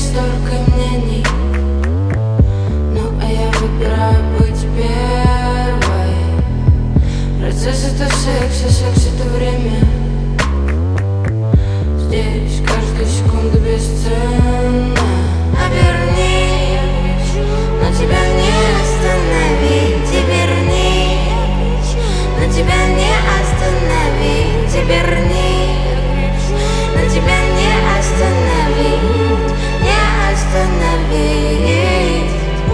столько мнений, ну а я выбираю быть первой. Процесс — это секс, а секс — это время. Здесь каждая секунда бесценна. Оберни, но тебя не остановить. Оберни, но тебя не остановить. Оберни, но тебя не остановить. Не остановить.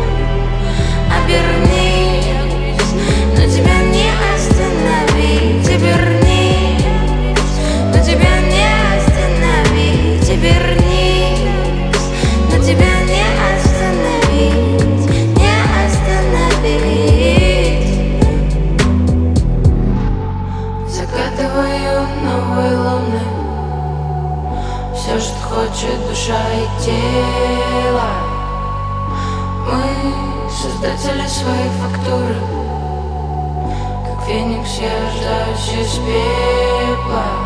Оберни, но тебя не остановить. Оберни, но тебя не остановить. Оберни, но тебя не остановить. Не остановить. Закатываю новые луны. Все, что хочет душа и тело. Мы создатели своей фактуры. Как феникс я рождаюсь из пепла.